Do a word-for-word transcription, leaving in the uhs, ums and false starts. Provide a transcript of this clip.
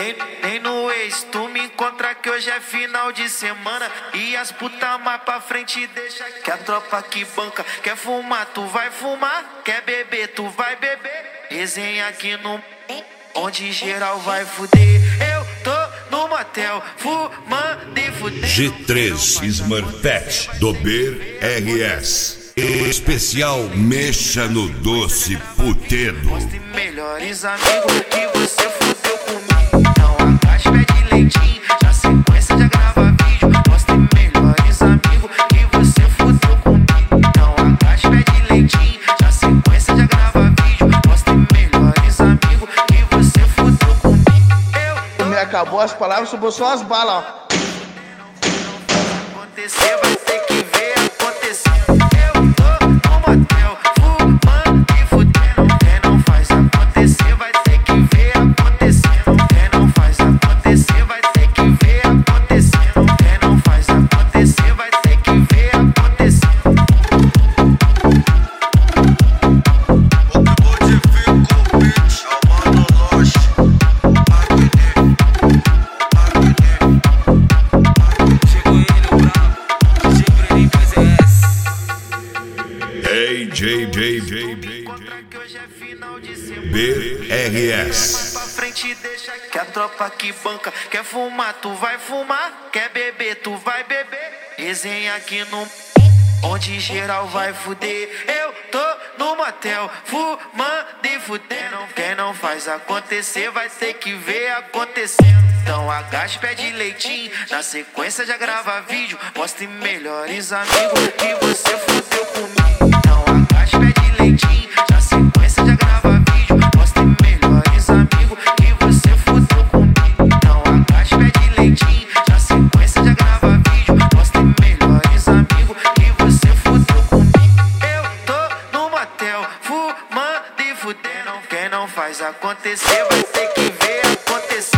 Nem, nem no ex, tu me encontra que hoje é final de semana. E as puta mais pra frente deixa que a tropa que banca. Quer fumar, tu vai fumar. Quer beber, tu vai beber. Resenha aqui no... onde geral vai fuder. Eu tô no motel, fumando e fudendo. G três Smurfette do B R S. Especial Mexa no Doce Putedo. Mostre melhores amigos que você fudeu comigo. Não agache, pede leitinho, na sequência já grava vídeo. Mostre melhores amigos que você fudeu comigo. Não agache, pede leitinho, na sequência já grava vídeo. Mostre melhores amigos que você fudeu comigo. Eu Me acabou as palavras, sobrou só as balas, ó. Acontecer, vai ter que ver acontecer. Eu tô no motel, fumando e fudendo. Quem não faz acontecer, vai ter que ver acontecendo. Quem não faz acontecer, vai ter que ver acontecendo. Quem não faz acontecer, vai ter que ver acontecendo. Hoje fico bitch, amando loja. J J J B R S. Pra frente deixa que a tropa que banca. Quer fumar, tu vai fumar. Quer beber, tu vai beber. Resenha aqui no... onde geral vai fuder. Eu tô no motel, fumando e fudendo. Quem não faz acontecer, vai ter que ver acontecendo. Então agache, pede leitinho, na sequência já grava vídeo. Mostre melhores amigos que você fudeu comigo. Então agache, pede leitinho, na sequência já grava vídeo. Mostre melhores amigos que você fudeu comigo. Então agache, pede leitinho, na sequência já grava vídeo. Mostre melhores amigos que você fudeu comigo. Eu tô no motel, fumando e fudendo. Quem não faz acontecer, vai ter que ver acontecer.